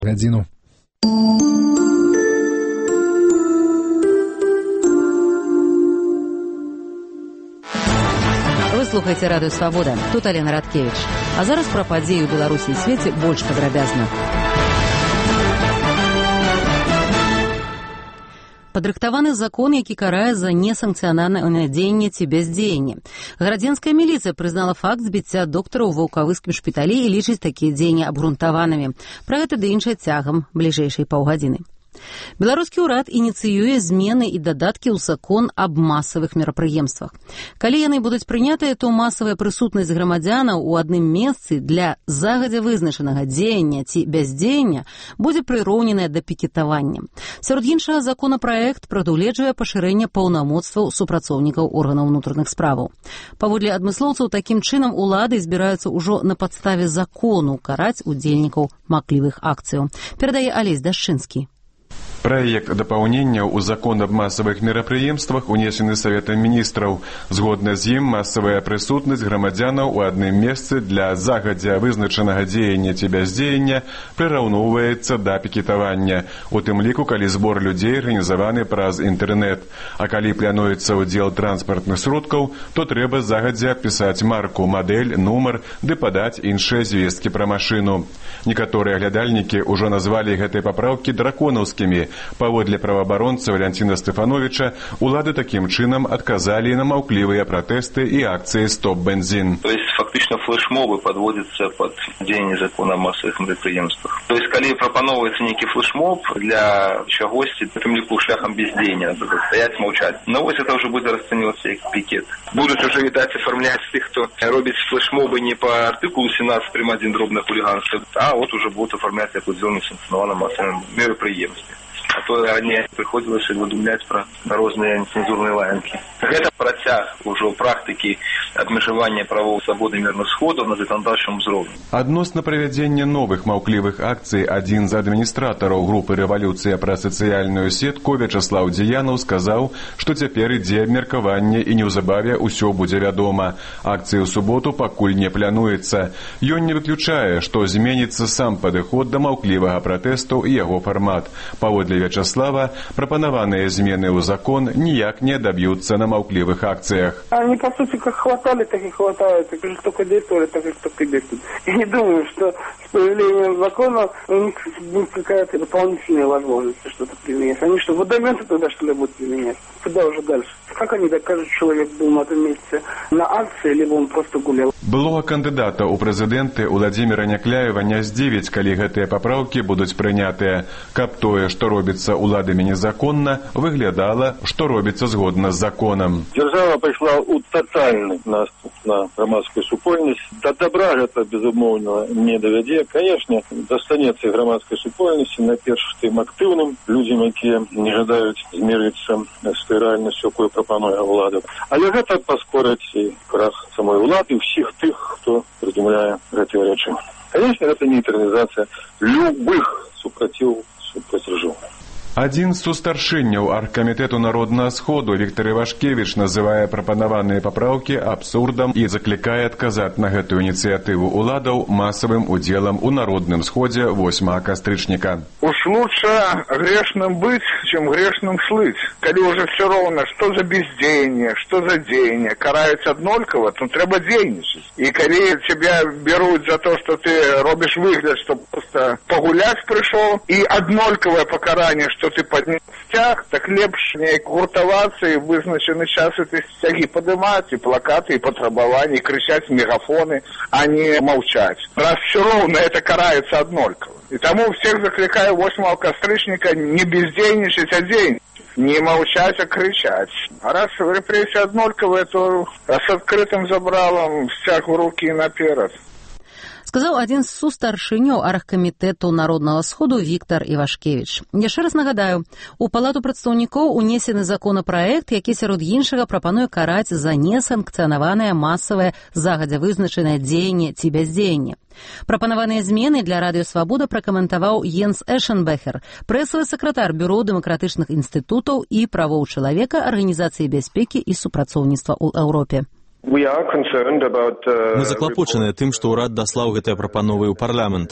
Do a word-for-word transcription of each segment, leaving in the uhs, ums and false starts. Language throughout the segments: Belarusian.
гадзіну. Вы слухаеце радыё «Свабода». Тут Алена Радкевіч. А зараз пра падзеі ў Беларусі і свеце больш падрабязна. Падрыхтаваны закон, які карае за несанкцыянаванае дзеянне ці бяздзеянне. Гарадзенская міліцыя прызнала факт збіцця доктара ў ваўкавыскім шпіталі і лічыць такія дзеянні абгрунтаванымі. Пра гэта ды іншае цягам бліжэйшай паўгадзіны. Беларускі ўрад ініцыюе змены і дадаткі ў закон аб масавых мерапрыемствах. Калі яны будуць прынятыя, то масавая прысутнасць грамадзянаў у адным месцы для загадзя вызначанага дзеяння ці бяздзеяння будзе прыроўненая да пікетавання. Сярод іншага, законапраект прадугледжвае пашырэнне паўнамоцтваў супрацоўнікаў органаў унутраных справаў. Паводле адмыслоўцаў, такім чынам улады збіраюцца ўжо на падставе закону караць удзельнікаў маклівых акцыяў. Перадае Алесь Дашчынскі. Праект дапаўнення ў закон аб масавых мерапрыемствах унесены Саветам міністраў. Згодна з ім, масавая прысутнасць грамадзянаў у адным месцы для загадзя вызначанага дзеяння ці бяздзеяння прыраўноўваецца да пікетавання, у тым ліку, калі збор людзей арганізаваны праз інтэрнэт. А калі плануецца ўдзел транспартных сродкаў, то трэба загадзя пісаць марку, мадэль, нумар ды падаць іншыя звесткі пра машыну. Некаторыя глядальнікі ўжо назвалі гэтыя папраўкі драконаўскімі. Паводле праваабаронца Валянціна Стэфановіча, улады такім чынам адказалі на маўклівыя пратэсты і акцыі «Стоп-бензін». То есть фактично флешмобы подводятся под дзеянне закона о массовых мерапрыемствах. То есть калі прапаноўваецца нейкі флешмоб для чагосьці, тым ліку шляхам бездзеяння, стаяць, маўчаць. Но вось это уже будзе расцэньвацца як пікет. Будуць уже, відаць, афармляць тых, хто робіць флешмобы не по артыкулу семнадцать прим один дробное хулиганство, а вот уже будут оформлять як удзел в несанкцыянаваным массовым мерапрыемстве. А то ранее приходилось уведомлять про разные нецензурные лаянки. Это працяг уже у практики обмежевания правов свободы мирных сходов на законодательном уровне. Адносна правядзення новых маўклівых акцый адзін з адміністратараў групы «Рэвалюцыя» пра сацыяльную сетку Вячаслаў Дзеянаў сказаў, што цяпер ідзе абмеркаванне і неўзабаве ўсё будзе вядома. Акцыі ў суботу пакуль не плануецца. Ён не выключае, што зменіцца сам падыход да маўклівага пратэсту і яго фармат. Паводле Вячаслава, прапанаваныя змены ў закон ніяк не добьются на маўклівых акциях. Они, по сути, как хватали, так и хватают. Так же только действовали, так же только действуют. Я не думаю, что с появлением закона у них будет какая-то дополнительная возможность что-то применять. Они что, водометы тогда, что ли, будут применять? Куда уже дальше? Как они докажут, что человек был на этом месте на акции, либо он просто гулял? Былога кандыдата ў прэзідэнты Уладзіміра Някляева не здзівіць, калі гэтыя папраўкі будуць прынятыя. Каб тое, што робіцца уладамі незаконна, выглядала, што робіцца згодна з законам. Дзяржава пайшла ў тотальны наступ на грамадскую супольнасць. Да добра гэта, безумоўна, не давядзе. Канешне, застанецца грамадскай супольнасці найперш тым актыўным людзям, якія не жадаюць змірыцца з той рэальнасцю, якую прапануе ўлада. Але гэта паскорыць і крах самой улады, ўсіх тых, хто прыдумляе гэтыя рэчы. Канешне, гэта нейтралізацыя любых супраціў супрацьрежиму. Адзін з сустаршынняў аргкамітэту Народнага сходу Віктор Івашкевіч называе прапанаваныя папраўкі абсурдам і заклікае адказаць на гэтую ініцыятыву уладаў масавым удзелам у Народным сходзе восьмага кастрычніка. Уж лучше грешным быть, чем грешным слыть. Калі уже все ровно, что за бездеяние, что за деяние, караюць аднолькава, то трэба дзейнічаць. І калі тебя берут за то, что ты робишь выгляд, что просто погулять пришел, и аднолькавае пакаранне, что ты поднял стяг, так лепш не гуртоваться и вызначены час эти стяги поднимать, и плакаты, и потребования, и кричать в мегафоны, а не молчать. Раз все ровно, это карается однольково. И тому всех закликаю восьмого кастрычника не бездейничать, а дейничать. Не молчать, а кричать. А раз репрессия однольковая, то с открытым забралом стяг в руки и наперед. Сказаў адзін з сустаршыняў аргкамітэту Народнага сходу Віктор Івашкевіч. Яшчэ раз нагадаю, у палату прадстаўнікоў унесены законапраект, які сярод іншага прапануе караць за несанкцыянаванае масавае загадзя вызначанае дзеянне ці бяздзеянне. Прапанаваныя змены для радыё «Свабода» пракаментаваў Йенс Эшенбехер, прэсавы сакратар Бюро дэмакратычных інстытутаў і правоў чалавека Арганізацыі бяспекі і супрацоўніцтва ў Еўропе. Мы заклапочаныя тым, што ўрад даслаў гэтыя прапановы ў парламент.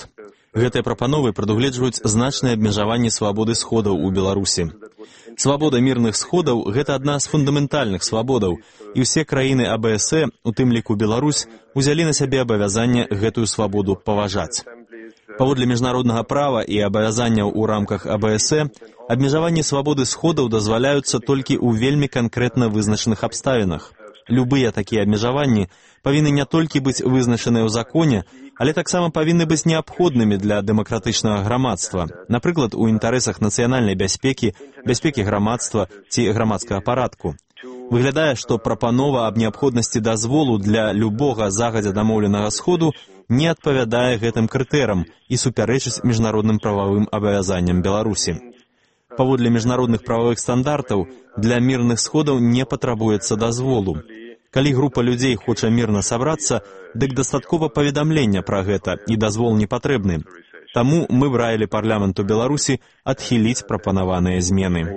Гэтыя прапановы прадугледжваюць значнае абмежаванне свабоды сходаў у Беларусі. Свабода мірных сходаў – гэта адна з фундаментальных свабодаў, і ўсе краіны А Бэ Эс Э, у тым ліку Беларусь, узялі на сябе абавязанне гэтую свабоду паважаць. Паводле міжнароднага права і абавязанняў у рамках А Бэ Эс Э, абмежаванне свабоды сходаў дазваляюцца толькі ў вельмі канкрэтна вызначаных абставінах. Любыя такія абмежаванні павінны не толькі быць вызначаныя ў законе, але таксама павінны быць неабходнымі для дэмакратычнага грамадства, напрыклад, у інтарэсах нацыянальнай бяспекі, бяспекі грамадства ці грамадскага парадку. Выглядае, што прапанова аб неабходнасці дазволу для любога загадзя дамоўленага сходу не адпавядае гэтым крытэрам і супярэчыць міжнародным прававым абавязанням Беларусі. Паводле міжнародных прававых стандартаў для мірных сходаў не патрабуецца дазволу. Калі група людзей хоча мірна сабрацца, дык дастаткова паведамлення пра гэта, і дазвол не патрэбны. Таму мы б раілі парламенту Беларусі адхіліць прапанаваныя змены.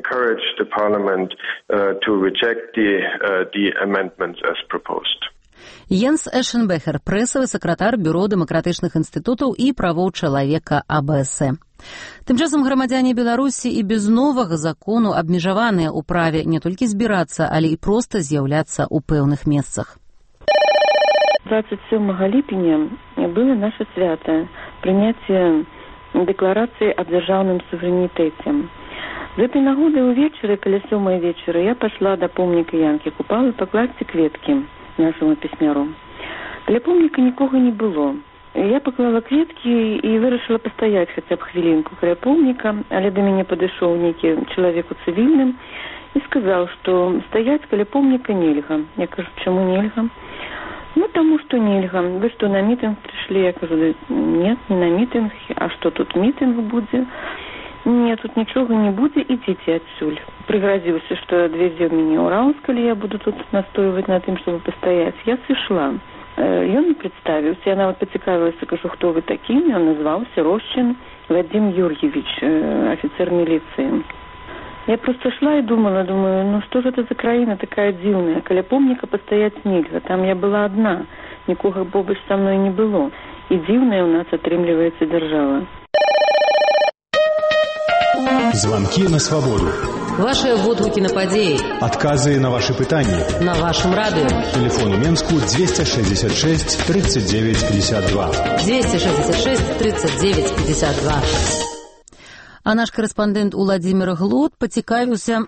Йенс Эшенбехер, прэсавы сакратар Бюро дэмакратычных інстытутаў і правоў чалавека А Бэ Эс Э. Тым часам грамадзяне Беларусі і без новага закону абмежаваныя ў праве не толькі збірацца, але і проста з'яўляцца ў пэўных месцах. двадцать седьмого ліпеня было наше свята прыняцце дэкларацыі аб дзяржаўным суверэнітэце. З гэтай нагоды ўвечары, каля сёмай вечара, я пайшла да помніка Янкі Купалы пакласці кветкі нашаму песняру. Каля помніка нікога не было. Я паклала кветкі і вырашыла пастаяць хаця б хвілінку каля помніка, але да мяне падышоў нейкі чалавек у цывільным і сказаў, што стаяць каля помніка нельга. Я кажу, чаму нельга? Ну, таму што нельга. Вы што, на мітынг прыйшлі? Я кажу, нет, не на мітынг. А што, тут мітынг будзе? Не, тут нічога не будзе, ідзіце адсюль. Прыгразіўся, што адвезе мяне ў Раўнск, калі я буду тут настойваць на тым, чтобы пастаяць. Я сышла. Ён прадставіўся, я нават пацікавілася, кажу, хто вы такі? Ён назваўся Рощин Вадим Юрьевич, афіцер міліцыі. Я просто шла і думала, думаю, ну што ж гэта за краіна такая дзіўная, каля помніка пастаяць нельга, там я была адна, нікога побач са мной не было, і дзіўная ў нас атрымліваецца дзяржава. Звонки на свободу. Ваши водгуки на падеи. Отказы на ваши пытания. На вашем радио. Телефон у Менску двести шестьдесят шесть тридцать девять пятьдесят два. двести шестьдесят шесть тридцать девять пятьдесят два. А наш корреспондент Уладзімір Глот пацікавіўся,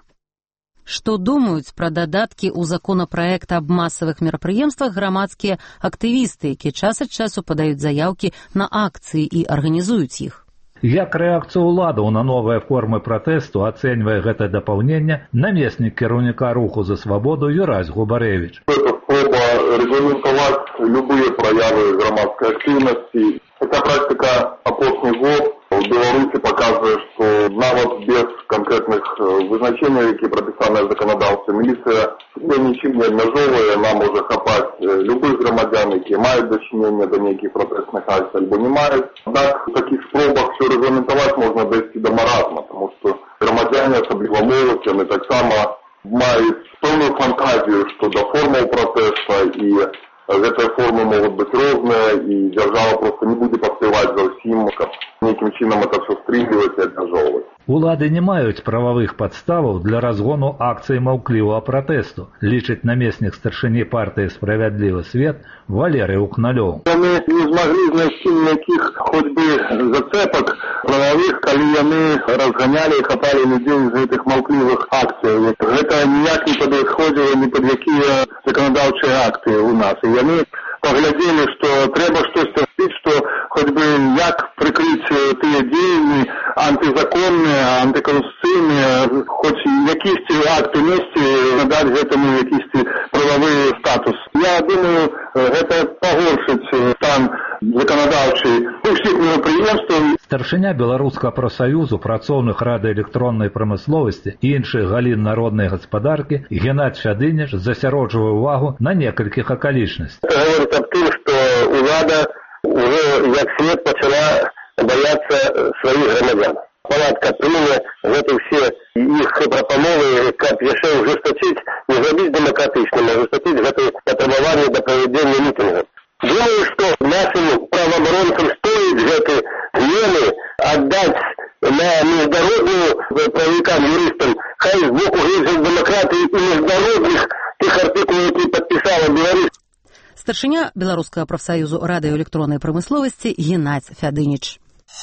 што думаюць пра дадаткі ў законапраект аб масавых мерапрыемствах грамадскія актывісты, якія час ад часу падаюць заяўкі на акцыі і арганізуюць іх. Як рэакцыю ўладаў на новыя формы пратэсту ацэньвае гэта дапаўненне намеснік кіраўніка руху за свабоду Юрась Губарэвіч. Это спроба регламентовать любые проявы громадской активности. Эта практика апошних год в Беларуси показывает, что навод без конкретных вызначений, які прописаны в законодавстве, милиция ничем не обмежовывая, она может хапать любых громадян, які мають дочинення до неких протестных акций, або не мають. Однак в таких спробах все регламентовать можно дойти до маразма, тому що громадяне, особливо молодь, вони так само мають певну фантазію щодо форми протесту, і гэтыя формы могут быть розныя, і держава просто не будет поспевать за всім, как неким чином это все стрімліваць і абмежовывать. Улады не маюць прававых падставаў для разгону акцыі маўклівага пратэсту, лічыць намеснік старшыні партыі «Справядлівы свет» Валерый Ухналёў. Яны не змаглі знайсці ніякіх хоць бы зацепак прававых, калі яны разганялі і хапалі людзей з гэтых маўклівых акцый. Гэта ніяк не падыходзіла ні пад якія заканадаўчыя акты ў нас. І яны паглядзелі, што трэба штосьці рабіць, што хоць бы як прыкрыць тыя дзеянні антызаконныя, антыконституцыйныя, хоць якісьці акты несці, надаць гэтаму якісьці прававы статус. Я думаю, гэта пагоршыць стан законодаўчый усіх мерапрыемстваў. Старшыня Беларускага прафсаюзу працоўных радыёэлектроннай прамысловасці і іншых галін народнай гаспадаркі Геннадзь Фядыніч засяроджвае ўвагу на некалькіх акалічнасцях. Это говорит об том, что улада уже як след пачала бояться своих громадян. Палатка прыняла гэта все іх прапановы, каб яшчэ ужесточыць, не зрабіць дэмакратычным, а ужесточыць гэта патрабаванне да правядзення мітынгаў. Думаю, што нашим правоабаронцам стоит гэты не отдать на международную правовикам, юристам, хай сбоку грызут демократы и международных тех артикулов, які подписала Беларусь. Старшыня Беларускага прафсаюзу радыёэлектроннай прамысловасці Геннадзь Фядыніч.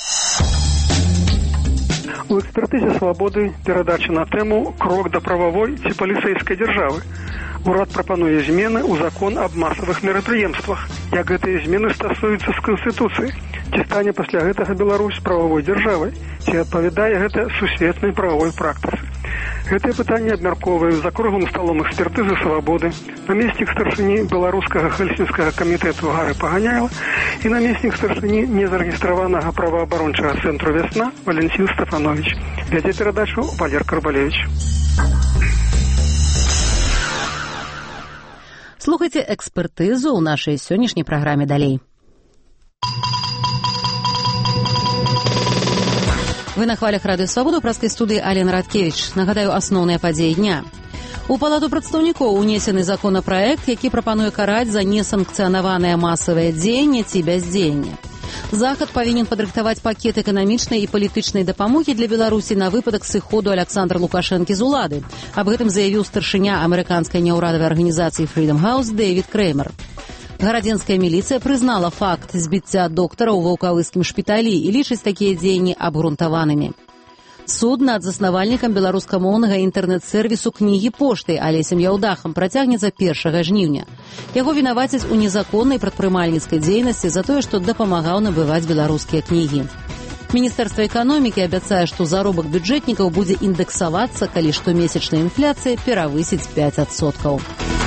У экспертызе «Свабоды» перадача на тэму «Крок да прававой ці паліцэйскай дзяржавы». Урад прапануе змены ў закон аб масавых мерапрыемствах. Як гэтыя змены стасуюцца з Канстытуцыі? Ці стане пасля гэтага Беларусь прававой дзяржавай? Ці адпавядае гэта сусветнай прававой практыцы? Гэтыя пытанні абмяркоўваюць за круглым сталом экспертызы «Свабоды» намеснік старшыні беларускага хельсінскага камітэту Гары Паганяева і намеснік старшыні незарэгістраванага праваабарончага цэнтру «Вясна» Валентин Стефанович. Вядзе перадачу Валер Карбалевич. Слухайце экспертызу ў нашай сённяшняй праграме далей. Вы на хвалях радыё «Свабода» ў праскай студыі Алена Радкевіч. Нагадаю, асноўныя падзеі дня. У Палату прадстаўнікоў унесены законапраект, які прапануе караць за несанкцыянаванае масавае дзеянне ці бяздзеянне. Захад павінен падрыхтаваць пакет эканамічнай і палітычнай дапамогі для Беларусі на выпадак сыходу Аляксандра Лукашэнкі з улады. Аб гэтым заявіў старшыня амерыканскай няўрадавай арганізацыі Freedom House Дэвід Крэймер. Гарадзенская міліцыя прызнала факт збіцця доктара ў ваўкавыскім шпіталі і лічыць такія дзеянні абгрунтаванымі. Суд над заснавальнікам беларускамоўнага інтэрнэт-сэрвісу кнігі пошты Алесем Яўдахам працягнецца першага жніўня. Яго вінавацяць у незаконнай прадпрымальніцкай дзейнасці за тое, што дапамагаў набываць беларускія кнігі. Міністэрства эканомікі абяцае, што заробак бюджэтнікаў будзе індэксавацца, калі штомесячная інфляцыя перавысіць пяць адсоткаў.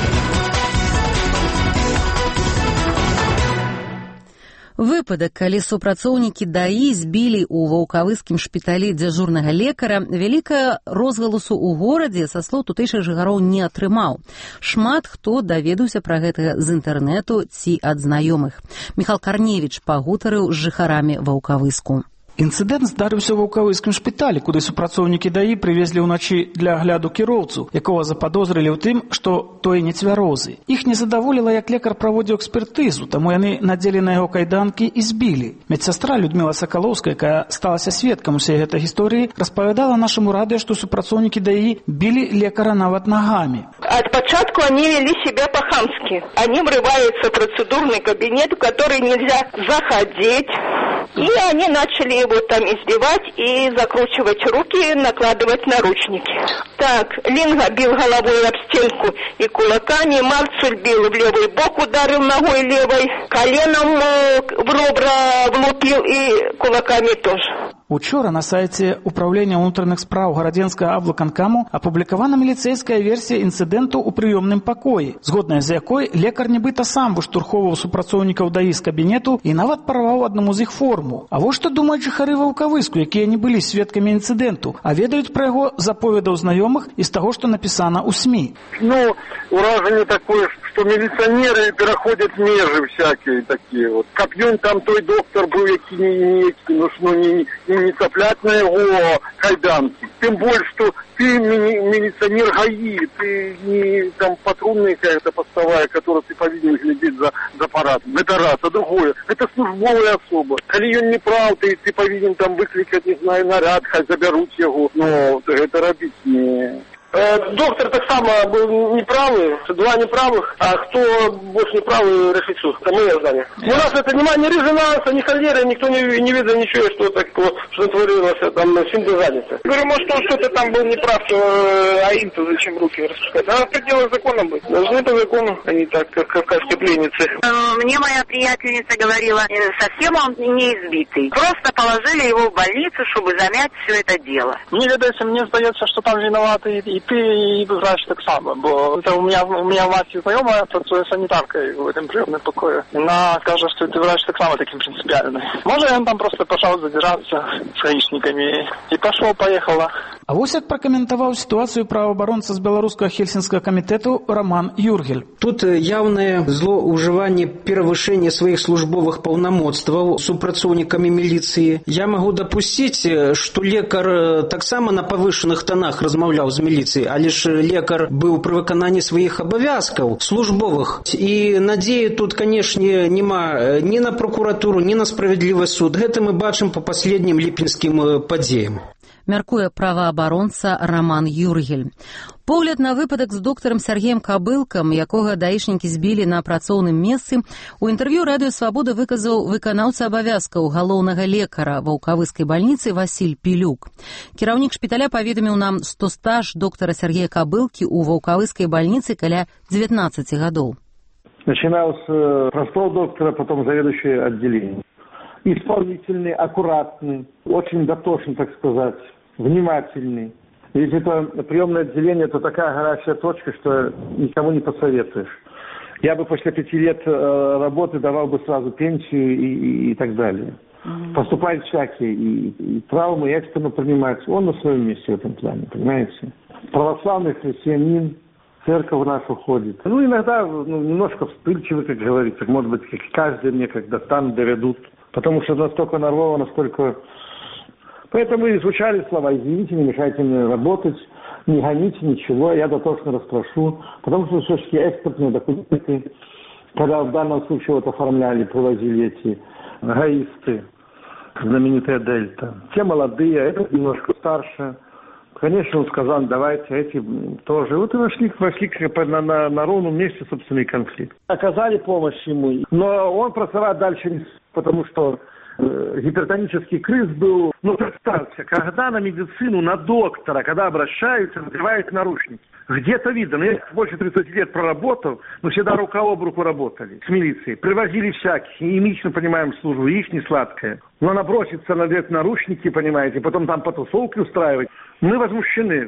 Выпадак, калі супрацоўнікі ДАІ збілі ў ваўкавыскім шпіталі дзяжурнага лекара, вялікага розгаласу ў горадзе, са слоў тутэйшых жыхароў, не атрымаў. Шмат хто даведаўся пра гэта з інтэрнэту ці ад знаёмых. Міхал Карневіч пагутарыў з жыхарамі ваўкавыску. Інцыдэнт здарыўся ў ваўкавыскім шпіталі, куды супрацоўнікі ДАІ прывезлі ўначы для агляду кіроўцу, якога западозрылі ў тым, што той не цвярозы. Іх не задаволіла, як лекар праводзіў экспертызу, таму яны надзелі на яго кайданкі і збілі. Медсястра Людмила Сакалоўская, якая сталася сведкам усей гэтай гісторыі, распавядала нашаму радыё, што супрацоўнікі ДАІ білі лекара нават нагамі. От початку они вели себя по-хамски. Они врываются в процедурный кабинет, в который нельзя заходить. И они начали его там избивать и закручивать руки, накладывать наручники. Так, Линга бил головой об стенку и кулаками, Марцуль бил в левый бок, ударил ногой левой, коленом в ребра влупил и кулаками тоже. Учора на сайце Управлення ўнутраных спраў Гарадзенскага аблвыканкаму апублікавана міліцэйская версія інцыдэнту ў прыёмным пакоі, згодная з якой лекар нібыта сам выштурхоўваў супрацоўнікаў ДАІ з кабінету і нават парваў аднаму з іх форму. А вось што думаюць жыхары ваўкавыску, якія не былі сведкамі інцыдэнту, а ведаюць пра яго з аповедаў знаёмых і з таго, што напісана ў СМІ. Ну, уражение такое, что милиционеры переходят межи всякие такие вот. Копьем там той доктор был, який не, не, ну, не, не, не цеплять на его кайданки. Тем более, что ты мили, милиционер ГАИ, ты не там патрульная какая-то постовая, которая ты повинен глядеть за, за аппаратом. Это раз, а другое. Это службовая особа. Коли он не прав, ты, ты повинен там выкликать, не знаю, наряд, хай заберут его. Но это робить не... Доктор так само был неправый, два неправых, а кто больше неправый, решит суд. Это мое знание. У нас это нема ни резонанса, ни холеры, никто не, не видел ничего, что такое, что творилось там, всем занято. Говорю, может, он что-то там был неправ, что а им-то зачем руки распускать? Надо в пределах закона быть. Должны по закону, а не так, как кавказские пленницы. Мне моя приятельница говорила, совсем он не избитый. Просто положили его в больницу, чтобы замять все это дело. Мне видается, мне сдается, что там виноваты и ты, и врач так само, бо это у меня, у меня мать знакомая працує санітаркою в этом приемном покое. Она скажет, что ты врач так само таким принципиальный. Может, он там просто пошел задержаться с гаишниками и пошел, поехала. А вось як пракаментаваў сітуацыю праваабаронца з беларускага хельсінскага камітэту Роман Юргель. Тут яўнае злоўжыванне перавышэння сваіх службовых паўнамоцтваў супрацоўнікамі міліцыі. Я магу дапусціць, што лекар таксама на павышаных тонах размаўляў з міліцыяй, але ж лекар быў пры выкананні сваіх абавязкаў службовых. І надзеі тут, канешне, няма ні на прокуратуру, ні на справядлівы суд. Гэта мы бачым па паследнім ліпенскім падзеям. Мяркуе праваабаронца Роман Юргель. Погляд на выпадак з доктарам Сергеем Кабылкам, якога даішнікі збілі на працоўным месцы, у інтэрв'ю Радыё Свабода выказаў выканаўца абавязкаў галоўнага лекара ваўкавыскай бальніцы Васіль Пілюк. Кіраўнік шпіталя паведаміў нам, што стаж доктара Сергея Кабылкі ў ваўкавыскай бальніцы каля девятнадцати гадоў. Начинал с э, простого доктора, потом заведующий отделением. Исполнительный, аккуратный, очень дотошный, так сказать, внимательный. Ведь это приемное отделение, это такая горячая точка, что никому не посоветуешь. Я бы после пяти лет э, работы давал бы сразу пенсию и, и, и так далее. Mm-hmm. Поступают всякие, и, и травмы, и экстренно принимаются. Он на своем месте в этом плане, понимаете? Православный христианин, церковь нашу ходит. Ну, иногда ну, немножко вспыльчивый, как говорится. Может быть, как каждый мне когда станут, доведут. Потому что настолько нервово, насколько... Поэтому и звучали слова: извините, не мешайте мне работать, не гоните ничего, я дотошно расспрошу. Потому что все-таки экспортные документы, когда в данном случае вот оформляли, привозили эти гаисты, знаменитая Дельта. Те молодые, этот немножко старше. Конечно, он сказал, давайте эти тоже. Вот и вошли, вошли на, на, на ровном месте собственный конфликт. Оказали помощь ему, но он працевать дальше не... Потому что э, гипертонический криз был. Ну, представьте, когда на медицину, на доктора, когда обращаются, надевают наручники. Где-то видно, ну, я больше тридцати лет проработал, мы всегда рука об руку работали с милицией. Привозили всяких, и мы лично понимаем службу, их не сладкая. Но она бросится, надеть наручники, понимаете, потом там потусовки устраивать. Мы возмущены.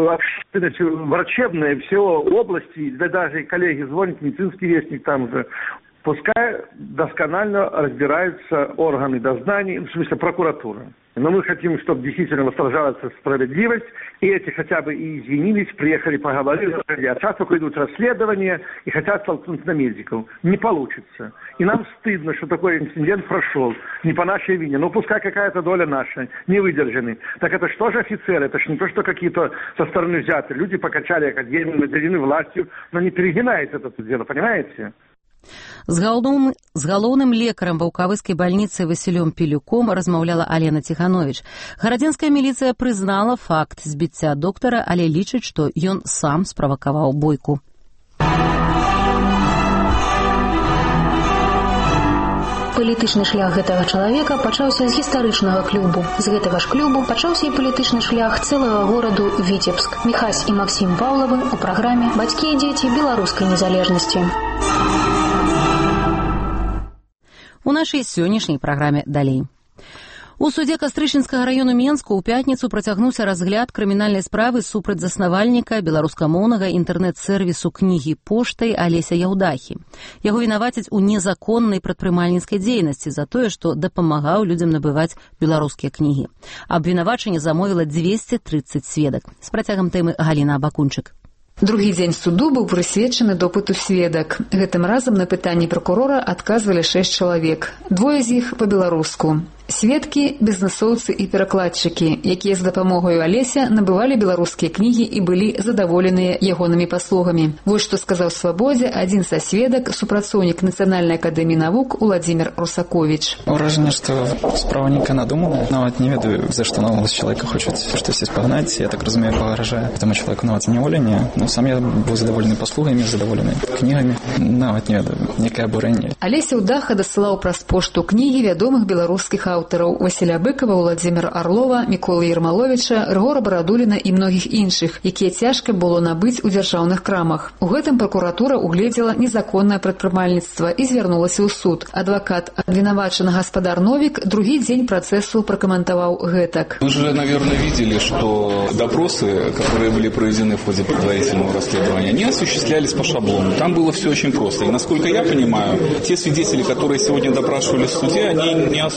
Врачебные, все области, да даже коллеги звонят, медицинский вестник там же. Пускай досконально разбираются органы дознания, в смысле прокуратура. Но мы хотим, чтобы действительно восторжалась справедливость, и эти хотя бы и извинились, приехали, поговорили. А сейчас только идут расследования и хотят столкнуть на медиков. Не получится. И нам стыдно, что такой инцидент прошел. Не по нашей вине. Но пускай какая-то доля наша, не выдержаны. Так это что же офицеры? Это же не то, что какие-то со стороны взяты. Люди покачали академию, наделены властью, но не перегинается это дело, понимаете? З галоўным, з галоўным лекарам ваўкавыскай бальніцы Васілём Пілюком размаўляла Алена Ціхановіч. Гарадзенская міліцыя прызнала факт збіцця доктара, але лічыць, што ён сам справакаваў бойку. Палітычны шлях гэтага чалавека пачаўся з гістарычнага клубу. З гэтага ж клубу пачаўся і палітычны шлях цэлага гораду Віцебск. Міхась і Максім Паўлавы у праграме «Бацькі і дзеці беларускай незалежнасці». У нашай сённяшняй праграме далей. У судзе Кастрычынскага раёну Менску ў пятніцу працягнуўся разгляд крымінальнай справы супраць заснавальніка беларускамоўнага інтэрнэт-сэрвісу кнігі поштай Алеся Яўдахі. Яго вінавацяць у незаконнай прадпрымальніцкай дзейнасці за тое, што дапамагаў людзям набываць беларускія кнігі. Абвінавачанне замовіла дзвесце трыццаць сведак. З працягам тэмы Галіна Абакунчык. Другі дзень суду быў прысвечаны допыту сведак. Гэтым разам на пытанні пракурора адказвалі шэсць чалавек. Двое з іх па-беларуску. Сведкі, бізнесоўцы і перакладчыкі, якія з дапамогаю Алеся набывалі беларускія кнігі і былі задаволеныя ягонымі паслугамі. Вось што сказаў Свабодзе адзін са сведак, супрацоўнік Нацыянальнай акадэміі навук Уладзімір Русаковіч. Уражанне, што справа нейкая надуманая. Нават не ведаю, за што наогул з чалавека хочуць штосьці спагнаць. Я так разумею, пагражае таму чалавеку нават зняволення. Ну, сам я быў задаволены паслугамі, задаволены кнігамі. Нават не ведаю, некае абурэнне. Алеся Ўдаха дасылаў праз пошту кнігі вядомых беларускіх аўтараў Васіля Быкава, Уладзіміра Арлова, Міколы Ермаловіча, Рыгора Барадуліна і многіх іншых, якія цяжка было набыць у дзяржаўных крамах. У гэтым пракуратура угледзела незаконнае прадпрымальніцтва і звярнулася ў суд. Адвакат абвінавачаны гаспадар Новік другі дзень працэсу пракаментаваў гэтак. Вы же, наверное, видели, что допросы, которые были проведены в ходе предварительного расследования, не осуществлялись по шаблону. Там было все очень просто. И, насколько я понимаю, те свидетели, которые сегодня допрашивали в суде, они не особо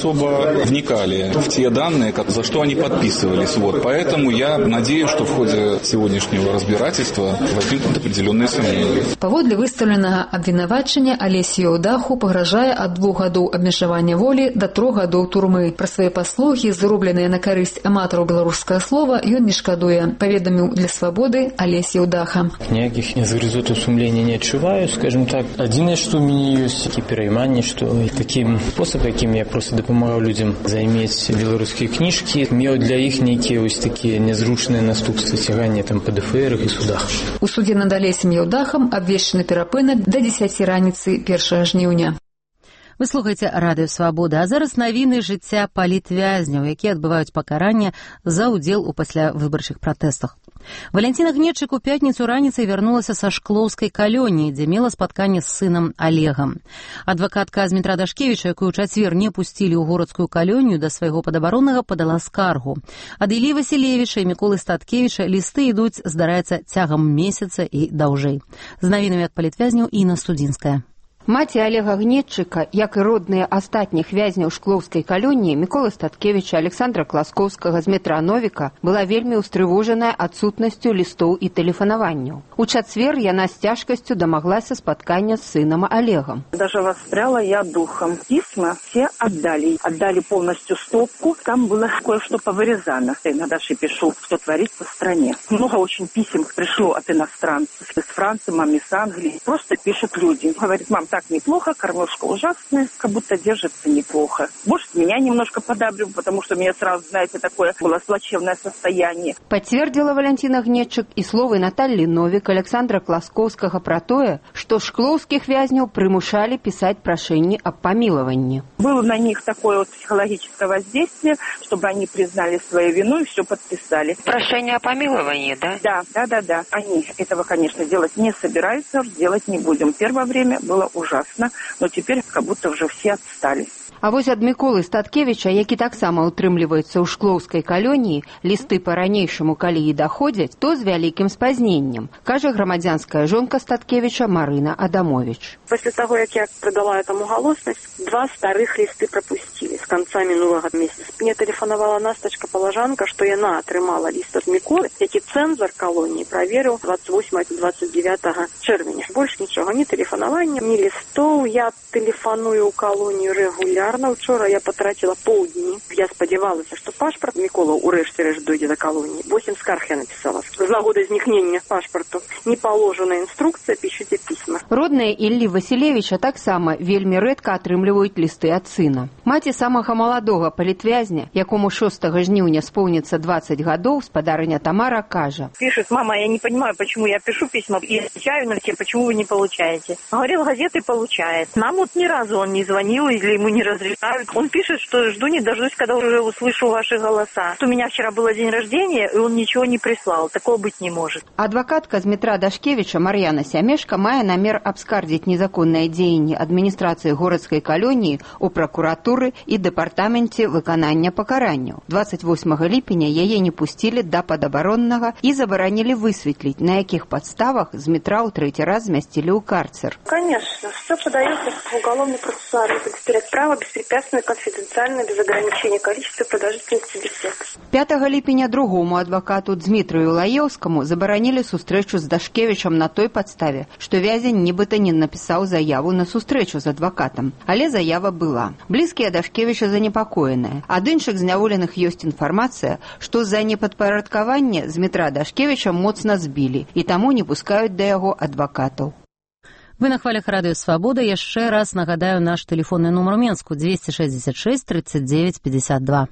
вникали в те данные, за что они подписывались. Вот. Поэтому я надеюсь, что в ходе сегодняшнего разбирательства возникнут определенные сомнения. Паводле выстаўленага абвінавачання Алесі Яўдаху пагражае ад двух гадоў абмежавання волі да трох гадоў турмы. Пра свае паслугі, зробленыя на карысць аматараў беларускага слова, ён не шкадуе, паведаміў для «Свободы» Алесь Яўдаха. Ніякіх згрызотаў сумлення не адчуваю, скажем так. Адзінае, што ў мяне ёсць такі перайманне, што такім спосаб, якім я проста дапамагаў людзям займець беларускія кніжкі, меў для іх нейкія вось такія нязручныя наступствы цягання там па дэ эф эрах і судах. У судзе над Алесем Яўдахам абвешчаны перапынак да дзесяці раніцы першага жніўня. Вы слухаеце радыё «Свабода», а зараз навіны жыцця палітвязняў, якія адбываюць пакаранне за ўдзел у паслявыбарчых пратэстах. Валянціна Гнетчык у пятніцу раніцай вярнулася са Шклоўскай калоніі, дзе мела спатканне з сынам Олегам. Адвакатка Змітра Дашкевіча, якую ў чацвер не пусцілі ў городскую калонію, да свайго падабаронага падала скаргу. Ад Іллі Васілевіча і Міколы Статкевіча лісты ідуць, здараецца, цягам месяца і даўжэй. З навінамі ад палітвязняў Інна Студзінская. Маці Олега Гнетчыка, як і родныя астатніх вязняў Шклоўскай калоніі Міколы Статкевіча, Александра Класкоўскага, Змітра Новіка, была вельмі ўстрывожаная адсутнасцю лістоў і тэлефанаванняў. У чацвер яна з цяжкасцю дамаглася спаткання з сынам Олегом. Даже воспряла я духом. Письма все отдали. Отдали полностью стопку. Там было кое-что повырезано. Я иногда пишу, что творится в стране. Много очень писем пришло от иностранцев. Из Франции, маме с Англии. Просто пишут люди. Говорит, мам, так неплохо, кормежка ужасная, как будто держится неплохо. Может, меня немножко подабрил, потому что у меня сразу, знаете, такое было плачевное состояние. Подтвердила Валентина Гнетчык и словы Натальи Новик, Александра Класкоўскага про тое, что шклоўских вязняў примушали писать прошение о помиловании. Было на них такое вот психологическое воздействие, чтобы они признали свою вину и все подписали. Прошение о помиловании, да? Да, да, да, да. Они этого, конечно, делать не собираются, делать не будем. Первое время было ужасно, но теперь как будто уже все отстали. А вось ад Міколы Статкевіча, які таксама утрымліваецца ў шклоўскай калоніі, лісты па-ранейшаму, калі і даходзяць, то з вялікім спазненнем, кажа грамадзянская жонка Статкевіча Марына Адамович. После того, як я придала этому галоснасць, два старых лісты пропустили с конца минулого месяца. Мне тэлефанавала Настачка Палажанка, што яна атрымала ліст ад Міколы, які цэнзар калоніі праверыў двадцать восьмого двадцать девятого чэрвеня. Больш нічога, ні тэлефанавання, ні лістоў. Я тэлефаную ў калонію рэгулярна. Вчора я потратила паўдні. Я спадзявалася, што пашпарт Мікола ўрэшце рэшт дойдзе да калоніі. Восемь скарг я напісала. З нагоды знікнення пашпарту. Не паложана інструкцыя, пішыце пісьма. Родныя Іллі Васілевіча таксама вельмі рэдка атрымліваюць лісты ад сына. Маці самага маладога палітвязня, якому шостага жніўня споўніцца двадцать гадоў, спадарыня Тамара кажа. Пишет, мама, я не понимаю, почему я пишу письма и отвечаю на все, почему вы не получаете. Говорил, газеты получает. Нам вот ни разу он не звонил или ему не разрешают. Он пишет, что жду не дождусь, когда уже услышу ваши голоса. У меня вчера был день рождения, и он ничего не прислал. Такого быть не может. Адвокатка Змітра Дашкевіча Мар'яна Сямешка мае намер абскардзіць незаконнае дзеянне адміністрацыі горадскай калоніі у пракуратуры і дэпартаменце выканання пакаранняў. двадцать восьмого ліпеня яе не пусцілі да падабароннага і забаранілі высветліць, на якіх падставах Змітра ў трэці раз змясцілі ў карцер. Конечно, все подается в уголовный процессуальный предоставлять право беспрепятственно, конфиденциально, без ограничения количества и продолжительности бесед. пятага ліпеня другому адвакату Дзмітрыю Лаеўскаму забаранілі сустрэчу з Дашкевічам на той падставе, што вязень нібыта не напісаў заяву на сустрэчу з адвакатам. Але заява была. Блізкія Дашкевіча занепакоеныя. Ад іншых зняволеных ёсць інфармацыя, што за непадпарадкаванне Змітра Дашкевіча моцна збілі і таму не пускаюць да яго адвакатаў. Вы на хвалях радыё «Свобода». Яшчэ раз нагадаю наш телефонный номер Минску двести шестьдесят шесть тридцать девять пятьдесят два.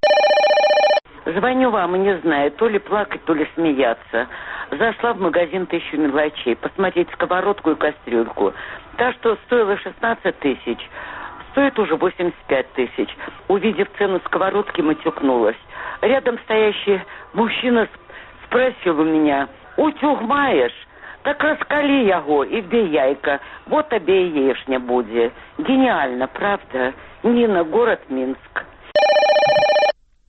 Звоню вам и не знаю, то ли плакать, то ли смеяться. Зашла в магазин «Тысячу мелочей» посмотреть сковородку и кастрюльку. Та, что стоила шестнадцать тысяч, стоит уже восемьдесят пять тысяч. Увидев цену сковородки, матюкнулась. Рядом стоящий мужчина спросил у меня: «Утюг маешь? Так раскали яго и вбей яйка. Вот тебе и яешня будет». Гениально, правда? Нина, город Минск.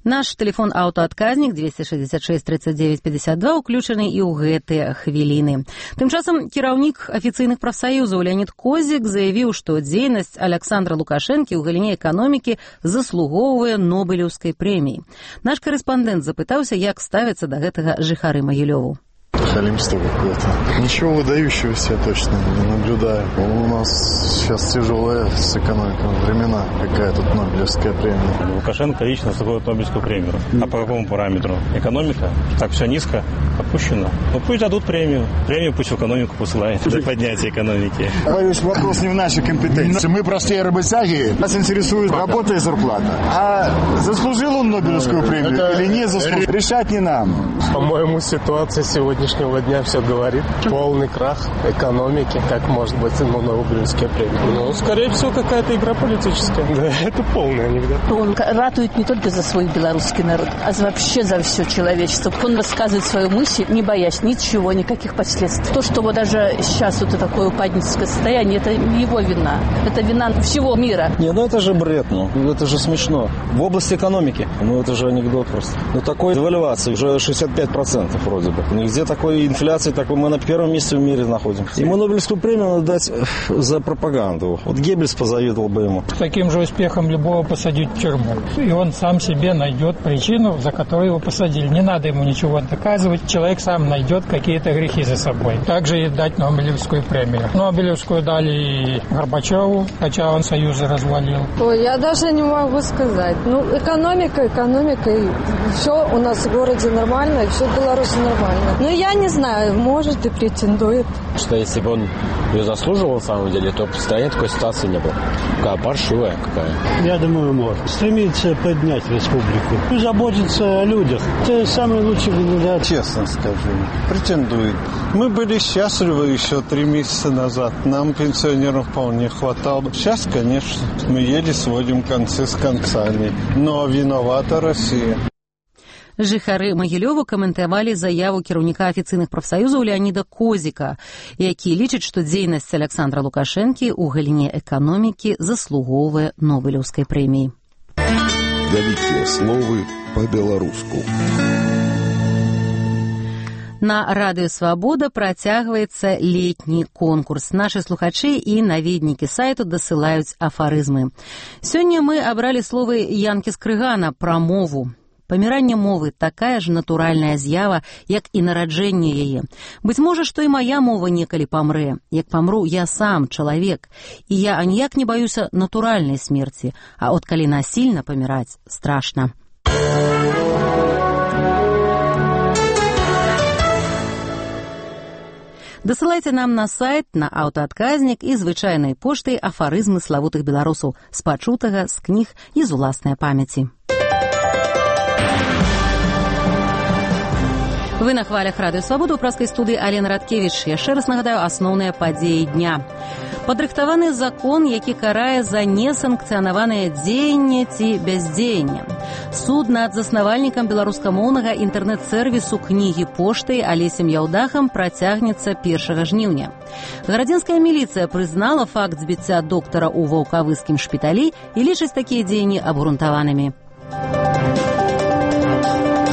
Наш телефон аўтаадказнік двести шестьдесят шесть тридцать девять пятьдесят два уключаны і ў гэтыя хвіліны. Тым часам кіраўнік афіцыйных прафсаюзаў Леонид Козик заявіў, што дзейнасць Александра Лукашэнкі ў галіне эканомікі заслугоўвае Нобелеўскай прэміі. Наш корэспандэнт запытаўся, як ставяцца да гэтага жыхары Магілёву. Халимство какое-то. Ничего выдающегося точно не наблюдаю. У нас сейчас тяжелые с экономикой времена. Какая тут Нобелевская премия? Лукашенко лично заслуживает Нобелевскую премию. А по какому параметру? Экономика? Так все низко опущено. Ну пусть дадут премию. Премию пусть в экономику посылают для поднятия экономики. Боюсь, вопрос не в нашей компетенции. Мы простые работяги. Нас интересует работа и зарплата. А заслужил он Нобелевскую премию Это... или не заслужил? Решать не нам. По-моему, ситуация сегодняшнего дня все говорит. Полный крах экономики. Как может быть ему Нобелевская премия? Ну, скорее всего, какая-то игра политическая. Да, это полный анекдот. Он ратует не только за свой белорусский народ, а вообще за все человечество. Он высказывает свою мысль, не боясь ничего, никаких последствий. То, что вот даже сейчас вот такое упадническое состояние, это его вина. Это вина всего мира. Не, ну это же бред, ну. Это же смешно. В области экономики, ну это же анекдот просто. Ну такой девальвации уже шестьдесят пять процентов вроде бы. Нигде такой инфляции, такой мы на первом месте в мире находимся. Ему Нобелевскую премию надо дать за пропаганду. Вот Геббельс позавидовал бы ему. С таким же успехом любого посадить в тюрьму. И он сам себе найдет причину, за которую его посадили. Не надо ему ничего доказывать. Человек сам найдет какие-то грехи за собой. Также и дать Нобелевскую премию. Нобелевскую дали и Горбачеву, хотя он Союзы развалил. Ой, я даже не могу сказать. Ну, экономика, экономика. И все у нас в городе нормально, и все в Беларуси нормально. Но я не знаю, может и претендует. Что если бы он ее заслуживал, на самом деле, то постоянно такой ситуации не было. Какая паршивая какая. Я думаю, может. Стремится поднять республику. И заботиться о людях. Это самый лучший кандидат. Честно скажу, претендует. Мы были счастливы еще три месяца назад. Нам, пенсионерам, вполне хватало. Сейчас, конечно, мы еле сводим концы с концами. Но виновата Россия. Жыхары Магілёву каментавалі заяву кіраўніка афіцыйных прафсаюзаў Леоніда Козіка, які лічыць, што дзейнасць Александра Лукашэнкі ў галіне эканомікі заслугоўвае Нобелеўскай прэміі. Вялікія словы па-беларуску. На радыё «Свабода» працягваецца летні конкурс. Нашы слухачы і наведнікі сайту дасылаюць афарызмы. Сёння мы абралі словы Янкі Скрыгана пра мову. Паміранне мовы – такая ж натуральная з'ява, як і нараджэнне яе. Быць можа, што і мая мова некалі памрэ. Як памру я сам, чалавек. І я аніяк не баюся натуральнай смерці. А от калі насільна паміраць, страшна. Дасылайце нам на сайт, на аўтаадказнік і звычайнай поштай афарызмы славутых беларусаў з пачутага, з кніг і з уласнай памяці. Вы на хвалях радыё «Свабода» ў праскай студыі Алена Радкевіч. Яшчэ раз нагадаю асноўныя падзеі дня. Падрыхтаваны закон, які карае за несанкцыянаванае дзеянне ці бяздзеянне. Суд над заснавальнікам беларускамоўнага інтэрнэт-сэрвісу кнігі поштай Алесем Яўдахам працягнецца першага жніўня. Гарадзенская міліцыя прызнала факт збіцця доктара ў ваўкавыскім шпіталі і лічыць такія дзеянні абгрунтаванымі.